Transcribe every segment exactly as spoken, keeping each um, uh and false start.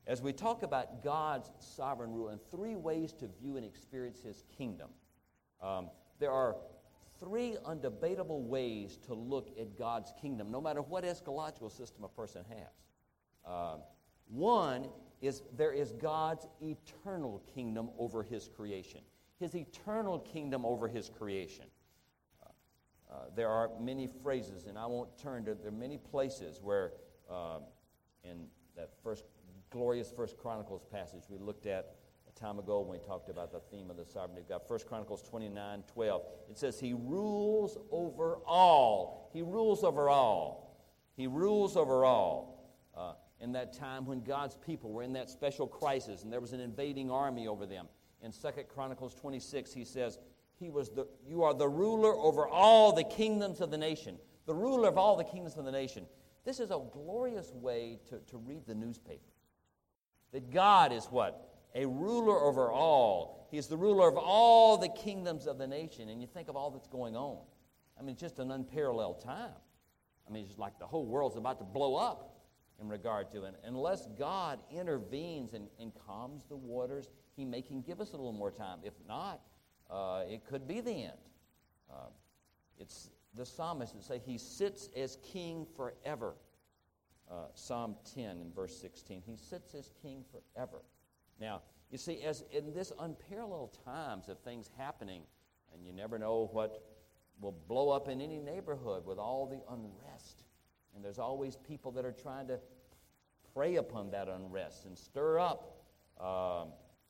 as we talk about God's sovereign rule and three ways to view and experience His kingdom, um, there are three undebatable ways to look at God's kingdom, no matter what eschatological system a person has. Uh, one is there is God's eternal kingdom over His creation. His eternal kingdom over His creation. Uh, uh, there are many phrases, and I won't turn to, there are many places where uh, in that first glorious First Chronicles passage we looked at a time ago when we talked about the theme of the sovereignty of God, First Chronicles twenty-nine twelve, it says He rules over all. He rules over all. He rules over all. Uh, in that time when God's people were in that special crisis and there was an invading army over them, in Second Chronicles twenty-six, he says, "He was the, you are the ruler over all the kingdoms of the nation." The ruler of all the kingdoms of the nation. This is a glorious way to, to read the newspaper. That God is what? A ruler over all. He's the ruler of all the kingdoms of the nation. And you think of all that's going on. I mean, it's just an unparalleled time. I mean, it's like the whole world's about to blow up in regard to it. Unless God intervenes and, and calms the waters, He may can give us a little more time. If not, uh, it could be the end. Uh, it's the psalmist that say He sits as king forever. Uh, Psalm ten in verse sixteen. He sits as king forever. Now, you see, as in this unparalleled times of things happening, and you never know what will blow up in any neighborhood with all the unrest. And there's always people that are trying to prey upon that unrest and stir up. Um,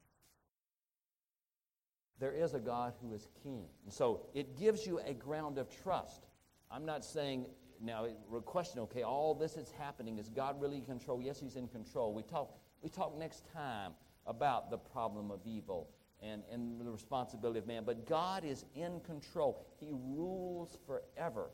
there is a God who is king. And so it gives you a ground of trust. I'm not saying, now, we're questioning, okay, all this is happening. Is God really in control? Yes, He's in control. We talk, we talk next time about the problem of evil and, and the responsibility of man. But God is in control. He rules forever.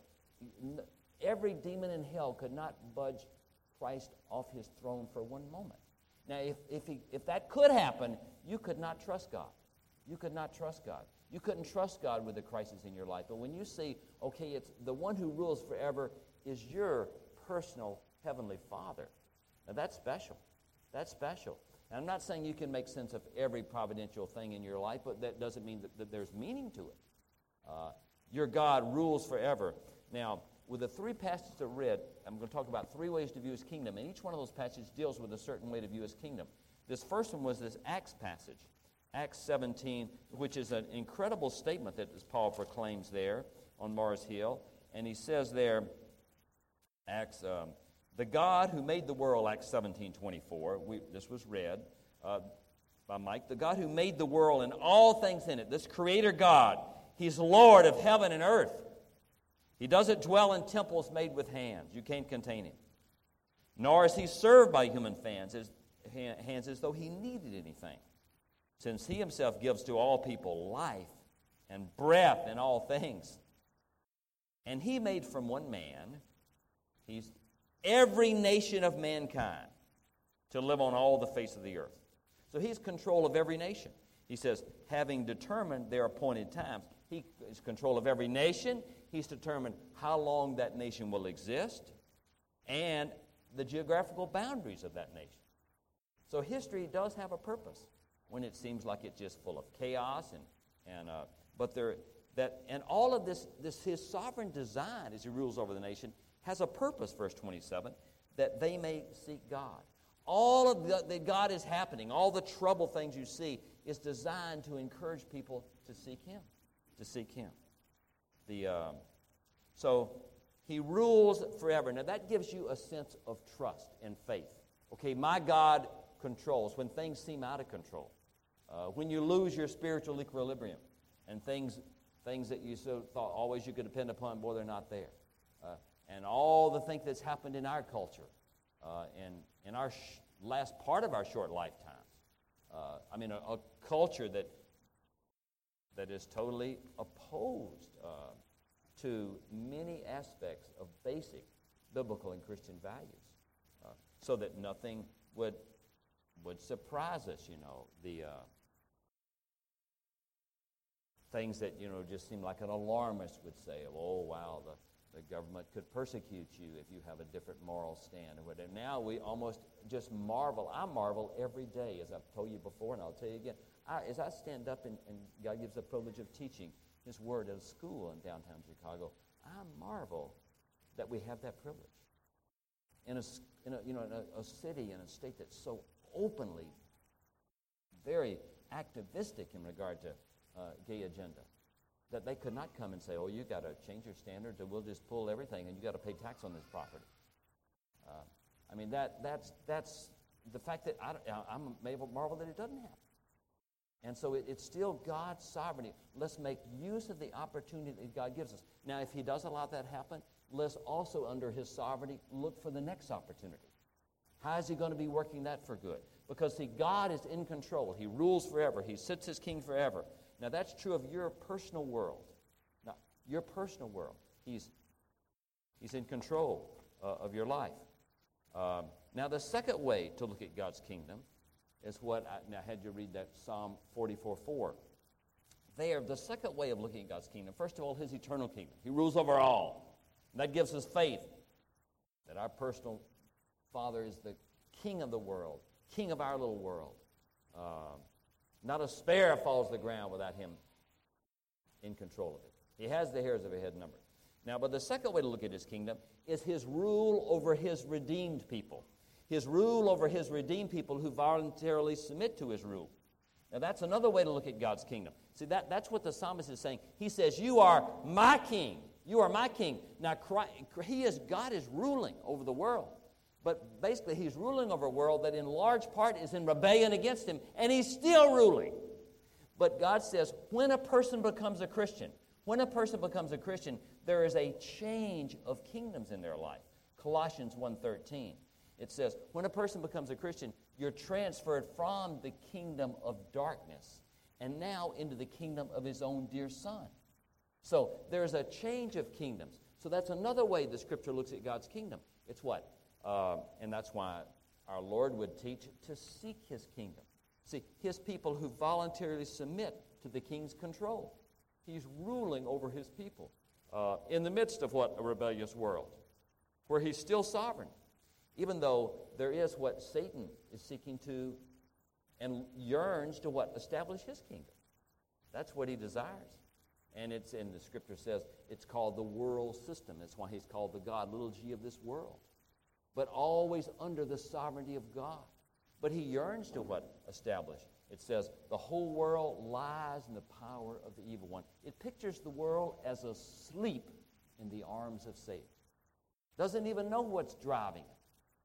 Every demon in hell could not budge Christ off His throne for one moment. Now, if, if, he, if that could happen, you could not trust God. You could not trust God. You couldn't trust God with the crisis in your life. But when you see, okay, it's the one who rules forever is your personal heavenly Father. Now, that's special. That's special. And I'm not saying you can make sense of every providential thing in your life, but that doesn't mean that, that there's meaning to it. Uh, your God rules forever. Now, with the three passages I read, I'm going to talk about three ways to view His kingdom, and each one of those passages deals with a certain way to view His kingdom. This first one was this Acts passage, Acts seventeen, which is an incredible statement that Paul proclaims there on Mars Hill. And he says there, Acts, um, the God who made the world, Acts seventeen twenty-four, we, this was read uh, by Mike, the God who made the world and all things in it, this Creator God, He's Lord of heaven and earth. He doesn't dwell in temples made with hands. You can't contain Him. Nor is He served by human hands as, hands as though He needed anything, since He Himself gives to all people life and breath and all things. And He made from one man, He's every nation of mankind to live on all the face of the earth. So He's control of every nation. He says, having determined their appointed times, He is control of every nation. He's determined how long that nation will exist and the geographical boundaries of that nation. So history does have a purpose when it seems like it's just full of chaos and and uh, but there that and all of this this His sovereign design as He rules over the nation has a purpose. Verse twenty-seven, that they may seek God. All of the, that God is happening, all the trouble things you see, is designed to encourage people to seek Him, to seek Him. The um, so He rules forever. Now that gives you a sense of trust and faith. Okay, my God controls when things seem out of control. Uh, when you lose your spiritual equilibrium and things things that you so thought always you could depend upon, boy, they're not there. Uh, and all the things that's happened in our culture, uh, and in our sh- last part of our short lifetimes. Uh, I mean, a, a culture that that is totally opposed uh, to many aspects of basic biblical and Christian values, uh, so that nothing would would surprise us. You know, the uh, things that, you know, just seem like an alarmist would say, oh, wow, the, The government could persecute you if you have a different moral stand or whatever. Now we almost just marvel. I marvel every day, as I've told you before, and I'll tell you again. I, as I stand up and, and God gives the privilege of teaching His Word at a school in downtown Chicago, I marvel that we have that privilege. In a, in a you know, in a, a city, in a state that's so openly, very activistic in regard to uh, gay agenda, that they could not come and say, oh, you got to change your standards or we'll just pull everything and you got to pay tax on this property. Uh, I mean, that that's that's the fact that I, I'm marvel that it doesn't happen. And so it, it's still God's sovereignty. Let's make use of the opportunity that God gives us. Now, if He does allow that to happen, let's also, under His sovereignty, look for the next opportunity. How is He going to be working that for good? Because, see, God is in control. He rules forever. He sits as king forever. Now, that's true of your personal world. Now, your personal world. He's, he's in control uh, of your life. Um, now, the second way to look at God's kingdom is what I, now I had you read that Psalm forty-four four. There, the second way of looking at God's kingdom, first of all, His eternal kingdom. He rules over all. And that gives us faith that our personal Father is the King of the world, King of our little world. Uh, not a sparrow falls to the ground without Him in control of it. He has the hairs of a head numbered. Now, but the second way to look at His kingdom is His rule over His redeemed people. His rule over His redeemed people who voluntarily submit to His rule. Now, that's another way to look at God's kingdom. See, that, that's what the psalmist is saying. He says, you are my king. You are my king. Now, Christ, he is, God is ruling over the world. But basically, He's ruling over a world that in large part is in rebellion against Him, and He's still ruling. But God says, when a person becomes a Christian, when a person becomes a Christian, there is a change of kingdoms in their life. Colossians one thirteen. It says, when a person becomes a Christian, you're transferred from the kingdom of darkness and now into the kingdom of His own dear Son. So there's a change of kingdoms. So that's another way the Scripture looks at God's kingdom. It's what? Uh, and that's why our Lord would teach to seek His kingdom. See, His people who voluntarily submit to the King's control. He's ruling over His people uh, in the midst of what? A rebellious world, where He's still sovereign. Even though there is what Satan is seeking to and yearns to what? Establish his kingdom. That's what he desires. And it's in the Scripture says it's called the world system. That's why he's called the God, little g of this world. But always under the sovereignty of God. But he yearns to what? Establish. It says the whole world lies in the power of the evil one. It pictures the world as asleep in the arms of Satan. Doesn't even know what's driving it.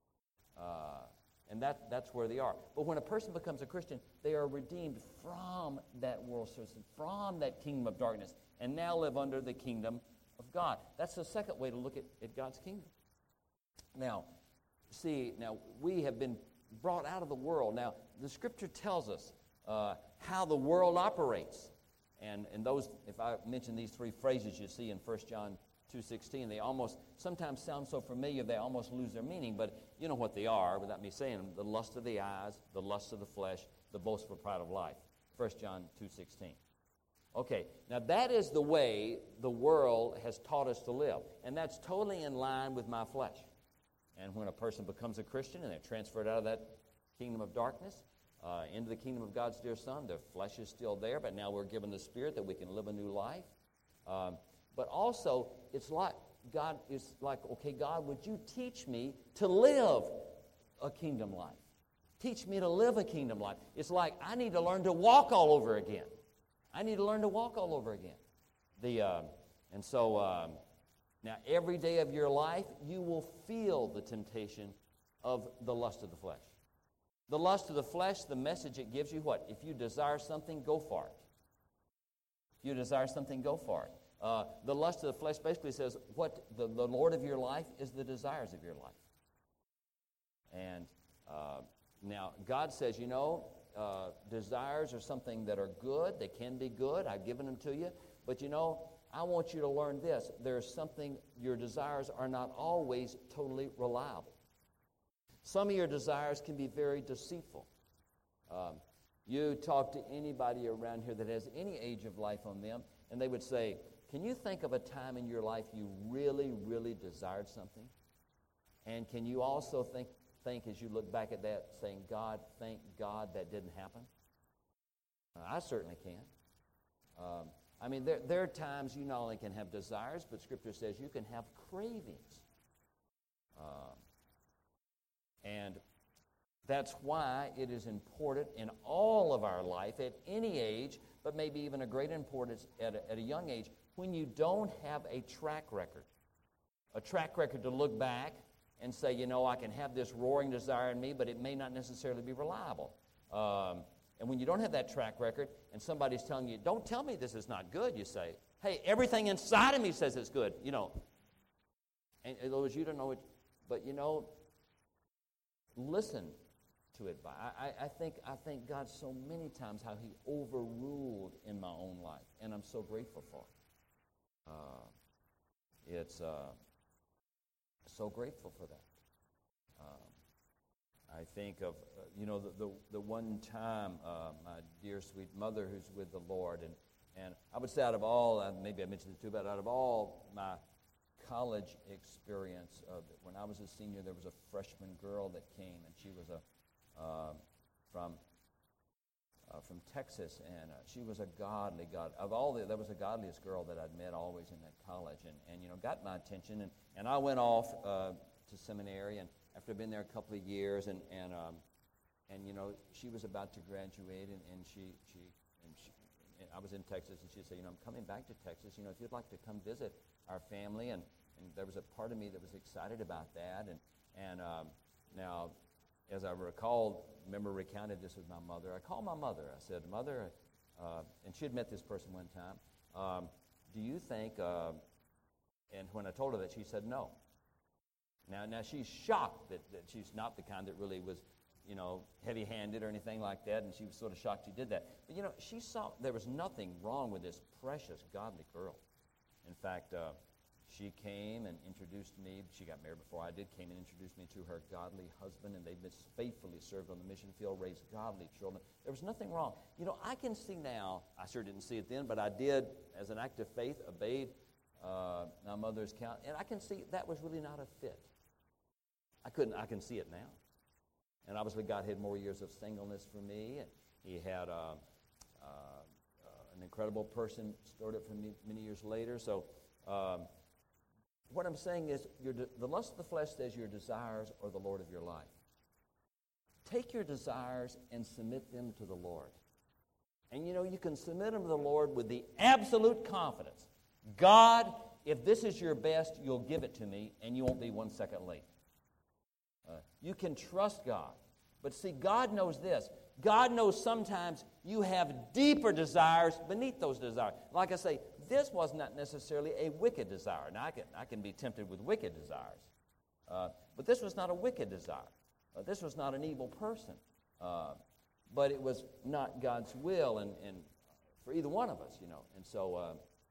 Uh, and that, that's where they are. But when a person becomes a Christian, they are redeemed from that world system, from that kingdom of darkness, and now live under the kingdom of God. That's the second way to look at, at God's kingdom. Now, see, now we have been brought out of the world. Now, the Scripture tells us uh, how the world operates. And, and those, if I mention these three phrases you see in First John two sixteen, they almost sometimes sound so familiar they almost lose their meaning, but you know what they are without me saying them. The lust of the eyes, the lust of the flesh, the boastful pride of life. First John two sixteen. Okay, now that is the way the world has taught us to live, and that's totally in line with my flesh. And when a person becomes a Christian and they're transferred out of that kingdom of darkness uh, into the kingdom of God's dear Son, their flesh is still there, but now we're given the Spirit that we can live a new life. Um, But also, it's like God is like, okay, God, would you teach me to live a kingdom life? Teach me to live a kingdom life. It's like I need to learn to walk all over again. I need to learn to walk all over again. The uh, and so um, now every day of your life, you will feel the temptation of the lust of the flesh. The lust of the flesh, the message it gives you, what? If you desire something, go for it. If you desire something, go for it. Uh, the lust of the flesh basically says what the, the Lord of your life is the desires of your life. And uh, now God says, you know, uh, desires are something that are good. They can be good. I've given them to you. But you know, I want you to learn this. There's something, your desires are not always totally reliable. Some of your desires can be very deceitful. Um, you talk to anybody around here that has any age of life on them, and they would say, Can you think of a time in your life you really, really desired something? And can you also think, think as you look back at that, saying, God, thank God that didn't happen? Uh, I certainly can. Um, I mean, there, there are times you not only can have desires, but Scripture says you can have cravings. Um, and that's why it is important in all of our life, at any age, but maybe even a greater importance at a, at a young age, when you don't have a track record. A track record to look back and say, you know, I can have this roaring desire in me, but it may not necessarily be reliable. Um, and when you don't have that track record and somebody's telling you, don't tell me this is not good, you say, hey, everything inside of me says it's good, you know. And in other words, you don't know it, but, you know, listen to it. I, I, I think I thank God so many times how he overruled in my own life, and I'm so grateful for it. Uh, it's uh, so grateful for that. Um, I think of, uh, you know, the, the, the one time uh, my dear sweet mother who's with the Lord, and, and I would say out of all, uh, maybe I mentioned it too, but out of all my college experience, uh, when I was a senior, there was a freshman girl that came, and she was a uh, from Uh, from Texas, and uh, she was a godly God. Of all the, that was the godliest girl that I'd met always in that college, and, and you know, got my attention, and, and I went off uh, to seminary, and after I'd been there a couple of years, and and um, and you know, she was about to graduate, and, and she she and she, and I was in Texas, and she'd say, you know, I'm coming back to Texas, you know, if you'd like to come visit our family, and, and there was a part of me that was excited about that, and and um, now, as I recall, remember recounted this with my mother. I called my mother. I said, Mother, uh, and she had met this person one time, um, do you think, uh, and when I told her that, she said no. Now, now she's shocked that, that she's not the kind that really was, you know, heavy-handed or anything like that, and she was sort of shocked she did that. But, you know, she saw there was nothing wrong with this precious, godly girl. In fact, uh, she came and introduced me. She got married before I did, came and introduced me to her godly husband, and they've been faithfully served on the mission field, raised godly children. There was nothing wrong. You know, I can see now, I sure didn't see it then, but I did, as an act of faith, obeyed uh, my mother's count, and I can see that was really not a fit. I couldn't, I can see it now. And obviously God had more years of singleness for me, and he had uh, uh, uh, an incredible person stored up for me many years later. So, um, what I'm saying is, your de- the lust of the flesh says your desires are the Lord of your life. Take your desires and submit them to the Lord. And you know, you can submit them to the Lord with the absolute confidence. God, if this is your best, you'll give it to me, and you won't be one second late. Uh, you can trust God. But see, God knows this. God knows sometimes you have deeper desires beneath those desires. Like I say, this was not necessarily a wicked desire. Now, I can, I can be tempted with wicked desires. Uh, but this was not a wicked desire. Uh, this was not an evil person. Uh, but it was not God's will and, and for either one of us, you know. And so, uh,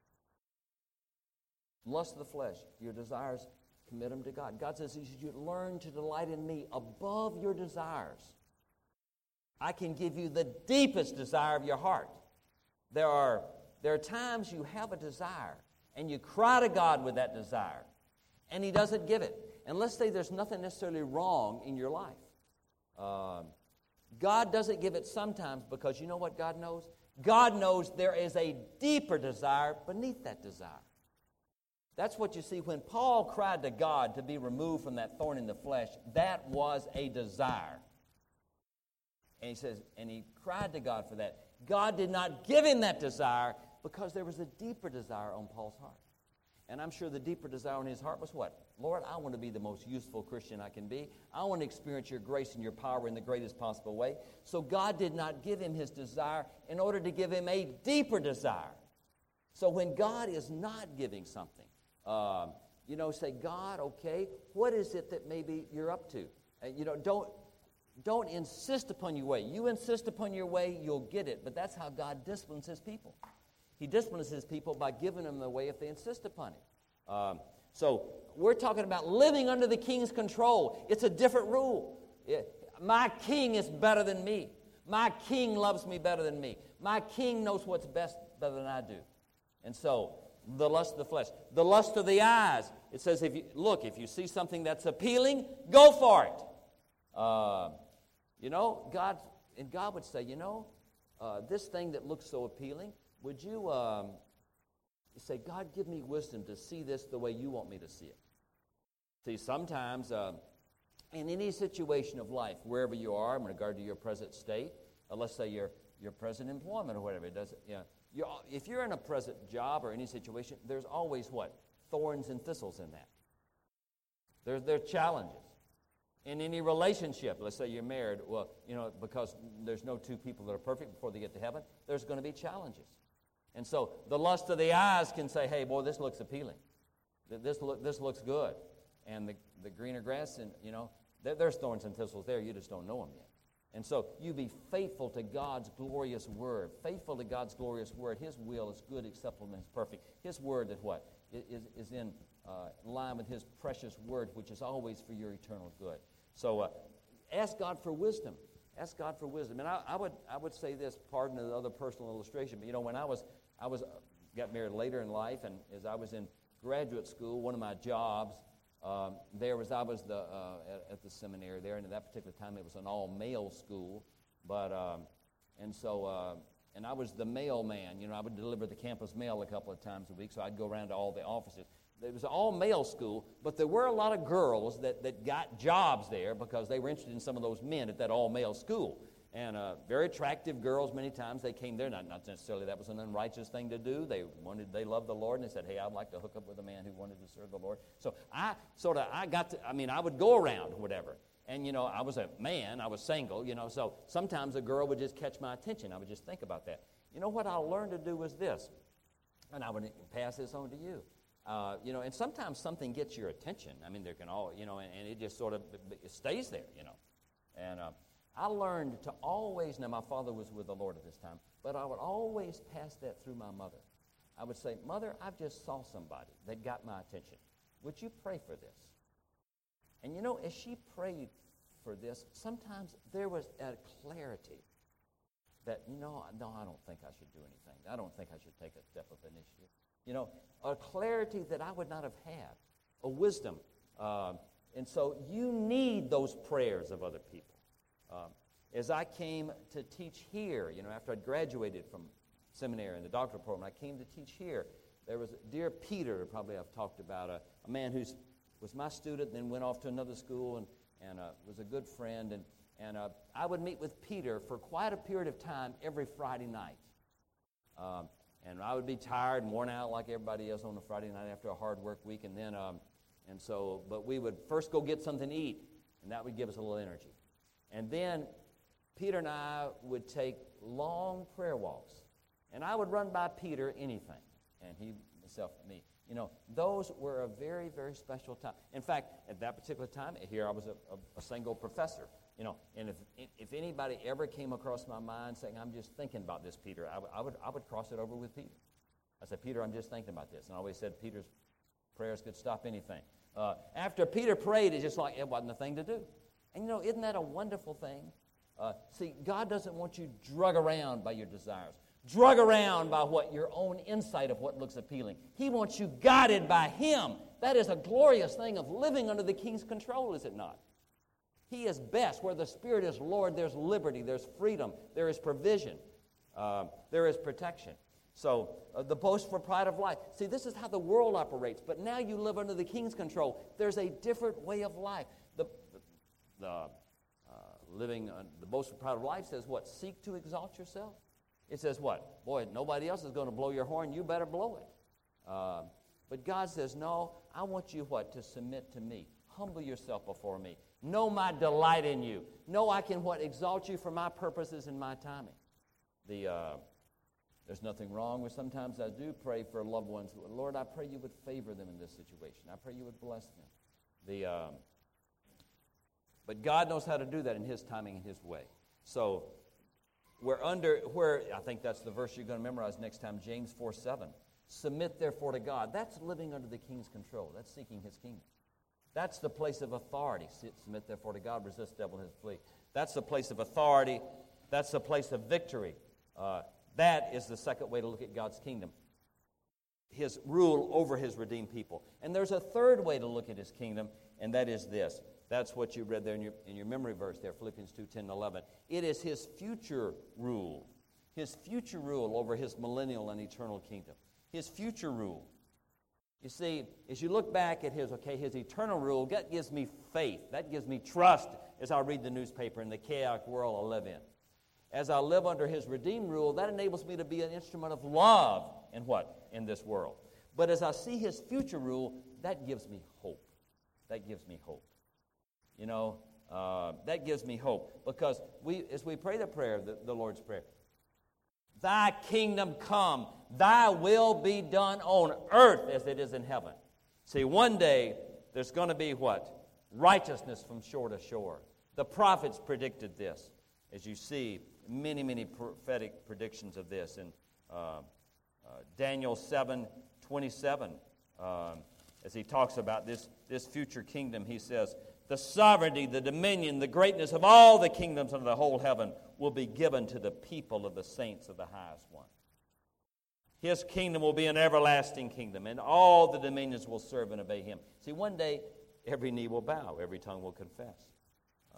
lust of the flesh, your desires, commit them to God. God says, you should learn to delight in me above your desires. I can give you the deepest desire of your heart. There are, there are times you have a desire, and you cry to God with that desire, and he doesn't give it. And let's say there's nothing necessarily wrong in your life. Um, God doesn't give it sometimes because you know what God knows? God knows there is a deeper desire beneath that desire. That's what you see when Paul cried to God to be removed from that thorn in the flesh. That was a desire. And he says, and he cried to God for that. God did not give him that desire because there was a deeper desire on Paul's heart. And I'm sure the deeper desire on his heart was what? Lord, I want to be the most useful Christian I can be. I want to experience your grace and your power in the greatest possible way. So God did not give him his desire in order to give him a deeper desire. So when God is not giving something, um, you know, say, God, okay, what is it that maybe you're up to? Uh, you know, don't, don't insist upon your way. You insist upon your way, you'll get it. But that's how God disciplines his people. He disciplines his people by giving them the way if they insist upon it. Um, so we're talking about living under the king's control. It's a different rule. It, my king is better than me. My king loves me better than me. My king knows what's best better than I do. And so The lust of the flesh. The lust of the eyes. It says, if you look, if you see something that's appealing, go for it. Uh, you know, God, and God would say, you know, uh, this thing that looks so appealing, would you um, say, God, give me wisdom to see this the way you want me to see it? See, sometimes uh, in any situation of life, wherever you are in regard to your present state, uh, let's say your your present employment or whatever it does, you know, you're, if you're in a present job or any situation, there's always what? Thorns and thistles in that. There's there are challenges. In any relationship, let's say you're married, well, you know, because there's no two people that are perfect before they get to heaven, there's going to be challenges. And so the lust of the eyes can say, hey, boy, this looks appealing. This look, this looks good. And the, the greener grass, and you know, there, there's thorns and thistles there. You just don't know them yet. And so you be faithful to God's glorious word. Faithful to God's glorious word. His will is good, acceptable, and is perfect. His word is what? Is, is in uh, line with His precious word, which is always for your eternal good. So uh, ask God for wisdom. Ask God for wisdom. And I, I would I would say this, pardon the other personal illustration, but you know, when I was I was uh, got married later in life, and as I was in graduate school, one of my jobs um, there was I was the uh, at, at the seminary there, and at that particular time it was an all-male school, but um, and so uh, and I was the mailman. You know, I would deliver the campus mail a couple of times a week, so I'd go around to all the offices. It was an all-male school, but there were a lot of girls that, that got jobs there because they were interested in some of those men at that all-male school. And uh, very attractive girls many times. They came there, not, not necessarily that was an unrighteous thing to do. They wanted, they loved the Lord, and they said, hey, I'd like to hook up with a man who wanted to serve the Lord. So I sort of, I got to, I mean, I would go around or whatever. And, you know, I was a man, I was single, you know, so sometimes a girl would just catch my attention. I would just think about that. You know, what I learned to do was this, and I would pass this on to you. Uh, you know, and sometimes something gets your attention. I mean, there can all, you know, and, and it just sort of it stays there, you know. And uh, I learned to always, now my father was with the Lord at this time, but I would always pass that through my mother. I would say, Mother, I just saw somebody that got my attention. Would you pray for this? And you know, as she prayed for this, sometimes there was a clarity that, you know, no, I don't think I should do anything. I don't think I should take a step of initiative. You know, a clarity that I would not have had, a wisdom. Uh, and so you need those prayers of other people. Um, as I came to teach here, you know, after I'd graduated from seminary and the doctoral program, I came to teach here. There was dear Peter, probably I've talked about, a, a man who was my student, then went off to another school and, and uh, was a good friend. And, and uh, I would meet with Peter for quite a period of time every Friday night. Um, And I would be tired and worn out like everybody else on a Friday night after a hard work week. And then, um, and so, but we would first go get something to eat, and that would give us a little energy. And then Peter and I would take long prayer walks. And I would run by Peter anything, and he himself me. You know, those were a very, very special time. In fact, at that particular time, here I was a, a, a single professor. You know, and if if anybody ever came across my mind saying, I'm just thinking about this, Peter, I, w- I would I would cross it over with Peter. I said, Peter, I'm just thinking about this. And I always said Peter's prayers could stop anything. Uh, after Peter prayed, it's just like it wasn't a thing to do. And, you know, isn't that a wonderful thing? Uh, see, God doesn't want you drug around by your desires, drug around by what your own insight of what looks appealing. He wants you guided by Him. That is a glorious thing of living under the King's control, is it not? He is best. Where the Spirit is Lord, there's liberty, there's freedom, there is provision, uh, there is protection. So uh, the boastful pride of life. See, this is how the world operates. But now you live under the King's control. There's a different way of life. The, the, the uh, living, uh, the boastful pride of life says what? Seek to exalt yourself. It says what? Boy, nobody else is going to blow your horn. You better blow it. Uh, but God says, no, I want you what? To submit to me. Humble yourself before me. Know my delight in you. Know I can what? Exalt you for my purposes and my timing. The uh, there's nothing wrong with sometimes I do pray for loved ones. Lord, I pray you would favor them in this situation. I pray you would bless them. The uh, but God knows how to do that in His timing and His way. So we're under where I think that's the verse you're going to memorize next time, James four seven. Submit therefore to God. That's living under the King's control. That's seeking His kingdom. That's the place of authority. Submit therefore to God, resist the devil and his flee. That's the place of authority. That's the place of victory. Uh, that is the second way to look at God's kingdom. his rule over his redeemed people. And there's a third way to look at his kingdom, and that is this. That's what you read there in your, in your memory verse there, Philippians two, ten, and eleven. It is his future rule. His future rule over his millennial and eternal kingdom. His future rule. You see, as you look back at his, okay, his eternal rule, that gives me faith. That gives me trust as I read the newspaper in the chaotic world I live in. As I live under his redeemed rule, that enables me to be an instrument of love in what? In this world. But as I see his future rule, that gives me hope. That gives me hope. You know, uh, that gives me hope. Because we, as we pray the prayer, the, the Lord's Prayer, thy kingdom come, thy will be done on earth as it is in heaven. See, one day there's going to be what? Righteousness from shore to shore. The prophets predicted this. As you see, many, many prophetic predictions of this. In uh, uh, Daniel seven twenty-seven, um, as he talks about this, this future kingdom, he says, the sovereignty, the dominion, the greatness of all the kingdoms under the whole heaven will be given to the people of the saints of the highest one. His kingdom will be an everlasting kingdom, and all the dominions will serve and obey him. See, one day, every knee will bow, every tongue will confess. Uh,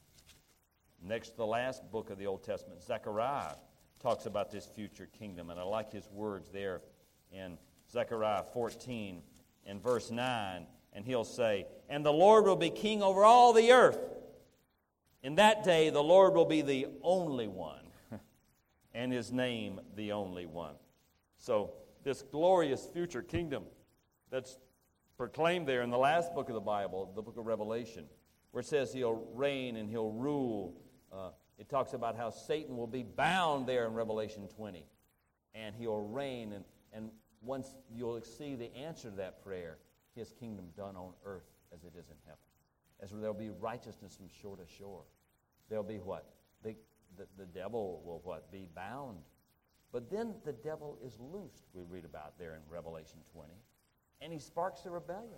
next to the last book of the Old Testament, Zechariah talks about this future kingdom, and I like his words there in Zechariah fourteen and verse nine, and he'll say, and the Lord will be king over all the earth. In that day, the Lord will be the only one, and his name the only one. So, this glorious future kingdom that's proclaimed there in the last book of the Bible, the book of Revelation, where it says he'll reign and he'll rule. Uh, it talks about how Satan will be bound there in Revelation twenty, and he'll reign. And, and once you'll see the answer to that prayer, his kingdom done on earth as it is in heaven. As there'll be righteousness from shore to shore. There'll be what? The, the, the devil will what? Be bound. But then the devil is loosed, we read about there in Revelation twenty. And he sparks a rebellion.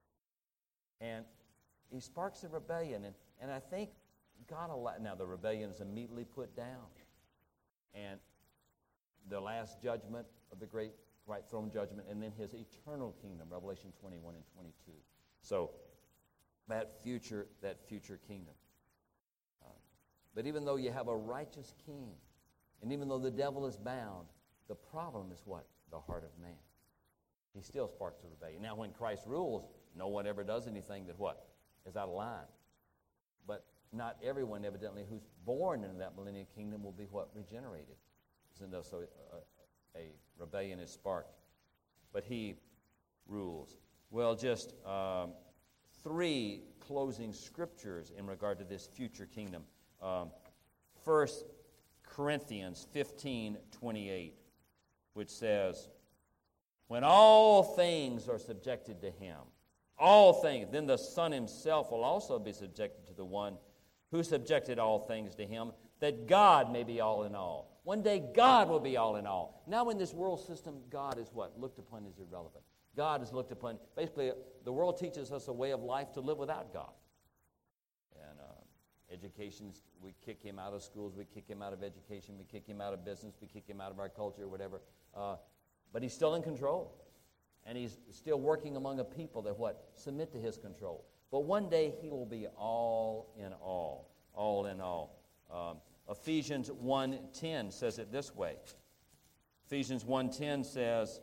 And he sparks a rebellion. And, and I think God allowed, now the rebellion is immediately put down. And the last judgment of the great white throne judgment, and then his eternal kingdom, Revelation twenty-one and twenty-two. So, that future, that future kingdom. Uh, but even though you have a righteous king, and even though the devil is bound, the problem is what? The heart of man. He still sparks a rebellion. Now, when Christ rules, no one ever does anything that what? Is out of line. But not everyone, evidently, who's born into that millennial kingdom will be what? Regenerated. Isn't there? So uh, a rebellion is sparked. But he rules. Well, just um, three closing scriptures in regard to this future kingdom. Um, First Corinthians fifteen twenty-eight, which says, when all things are subjected to him, all things, then the Son himself will also be subjected to the one who subjected all things to him, that God may be all in all. One day God will be all in all. Now in this world system, God is what? Looked upon as irrelevant. God is looked upon, basically the world teaches us a way of life to live without God. And uh, education, we kick him out of schools, we kick him out of education, we kick him out of business, we kick him out of our culture, whatever. Uh, but he's still in control. And he's still working among a people that what? Submit to his control. But one day he will be all in all. All in all. Um, Ephesians one ten says it this way. Ephesians one ten says,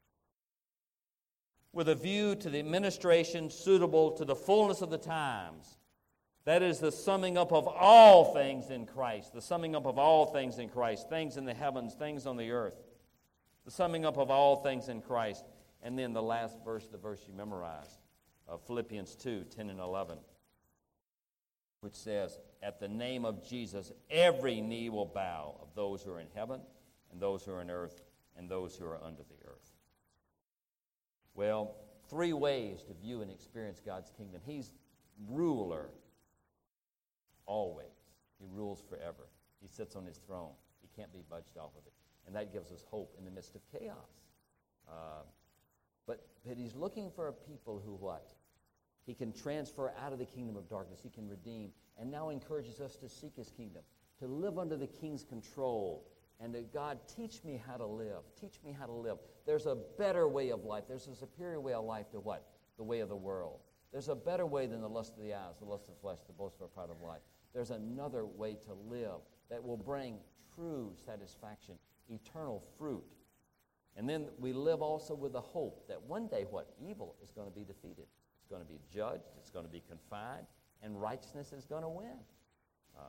with a view to the administration suitable to the fullness of the times. That is the summing up of all things in Christ. The summing up of all things in Christ. Things in the heavens, things on the earth. The summing up of all things in Christ. And then the last verse, the verse you memorized, uh, Philippians two ten and eleven, which says, at the name of Jesus, every knee will bow of those who are in heaven and those who are in earth and those who are under the earth. Well, three ways to view and experience God's kingdom. He's ruler always. He rules forever. He sits on his throne. He can't be budged off of it. And that gives us hope in the midst of chaos. Uh, but, but he's looking for a people who what? He can transfer out of the kingdom of darkness. He can redeem. And now encourages us to seek his kingdom, to live under the king's control, And that God, teach me how to live. Teach me how to live. There's a better way of life. There's a superior way of life to what? The way of the world. There's a better way than the lust of the eyes, the lust of the flesh, the boastful pride of life. There's another way to live that will bring true satisfaction, eternal fruit. And then we live also with the hope that one day what? Evil is going to be defeated. It's going to be judged. It's going to be confined. And righteousness is going to win. Uh,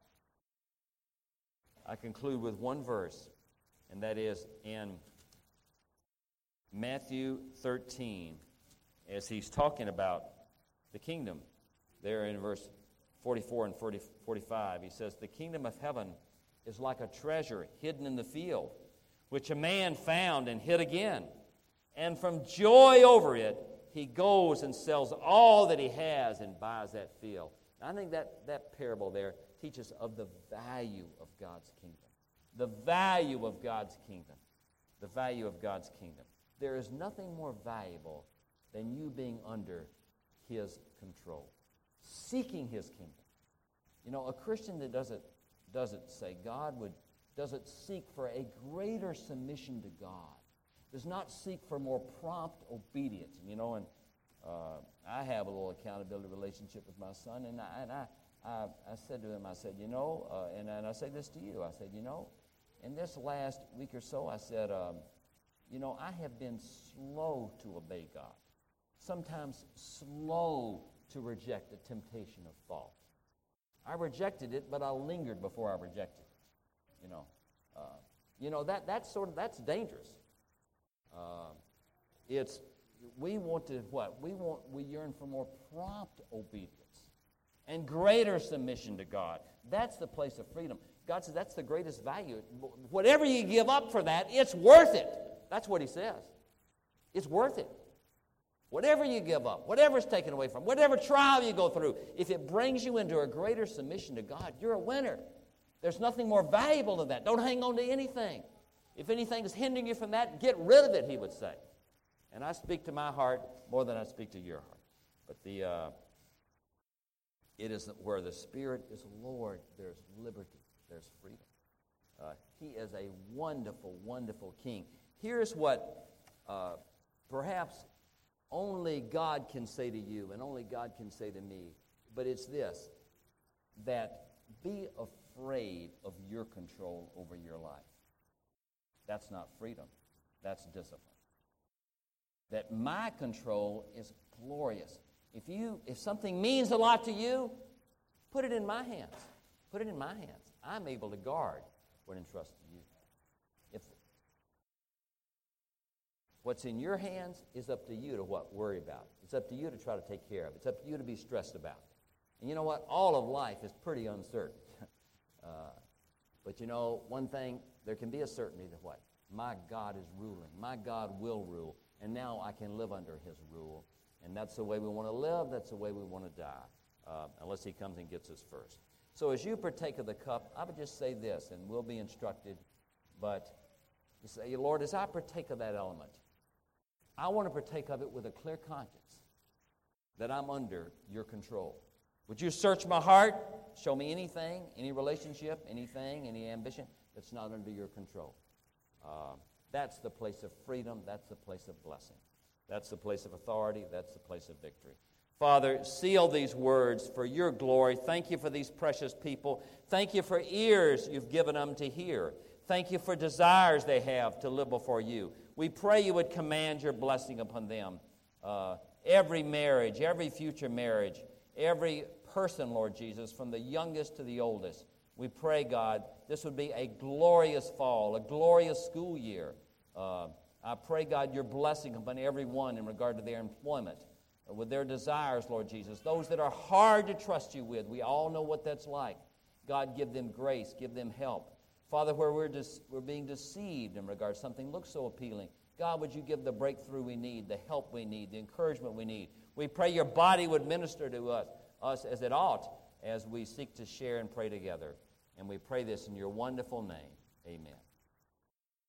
I conclude with one verse, and that is in Matthew thirteen, as he's talking about the kingdom. There in verse forty-four and forty, forty-five, he says, "The kingdom of heaven is like a treasure hidden in the field, which a man found and hid again. And from joy over it, he goes and sells all that he has and buys that field." I think that, that parable there teaches of the value of God's kingdom. The value of God's kingdom. The value of God's kingdom. There is nothing more valuable than you being under His control. Seeking His kingdom. You know, a Christian that doesn't, doesn't say God would, doesn't seek for a greater submission to God, does not seek for more prompt obedience. And, you know, and uh, I have a little accountability relationship with my son, and I, and I, I, I said to him, I said, you know, uh, and, and I say this to you, I said, you know, in this last week or so, I said, um, you know, I have been slow to obey God, sometimes slow to reject the temptation of fault. I rejected it, but I lingered before I rejected it. You know, uh, you know that that's sort of that's dangerous. Uh, it's we want to what we want. We yearn for more prompt obedience and greater submission to God. That's the place of freedom. God says that's the greatest value. Whatever you give up for that, it's worth it. That's what He says. It's worth it. Whatever you give up, whatever's taken away from, whatever trial you go through, if it brings you into a greater submission to God, you're a winner. There's nothing more valuable than that. Don't hang on to anything. If anything is hindering you from that, get rid of it, He would say. And I speak to my heart more than I speak to your heart. But the uh, it is where the Spirit is Lord, there's liberty, there's freedom. Uh, he is a wonderful, wonderful King. Here's what uh, perhaps only God can say to you, and only God can say to me, but it's this, that be afraid of your control over your life. That's not freedom. That's discipline. That my control is glorious. If you, if something means a lot to you, put it in my hands. Put it in my hands. I'm able to guard what entrusted to you. If what's in your hands is up to you to what? Worry about. It's up to you to try to take care of. It's up to you to be stressed about. And you know what? All of life is pretty uncertain. uh, but you know, one thing, there can be a certainty that what? My God is ruling. My God will rule. And now I can live under His rule. And that's the way we want to live. That's the way we want to die. Uh, unless He comes and gets us first. So as you partake of the cup, I would just say this, and we'll be instructed. But you say, Lord, as I partake of that element, I want to partake of it with a clear conscience that I'm under your control. Would you search my heart? Show me anything, any relationship, anything, any ambition that's not under your control. Uh, that's the place of freedom. That's the place of blessing. That's the place of authority. That's the place of victory. Father, seal these words for your glory. Thank you for these precious people. Thank you for ears you've given them to hear. Thank you for desires they have to live before you. We pray you would command your blessing upon them. Uh, every marriage, every future marriage, every person, Lord Jesus, from the youngest to the oldest. We pray, God, this would be a glorious fall, a glorious school year. Uh, I pray, God, your blessing upon everyone in regard to their employment, uh, with their desires, Lord Jesus. Those that are hard to trust you with, we all know what that's like. God, give them grace, give them help. Father, where we're, dis- we're being deceived in regard to something looks so appealing, God, would you give the breakthrough we need, the help we need, the encouragement we need. We pray your body would minister to us, us as it ought as we seek to share and pray together. And we pray this in your wonderful name. Amen.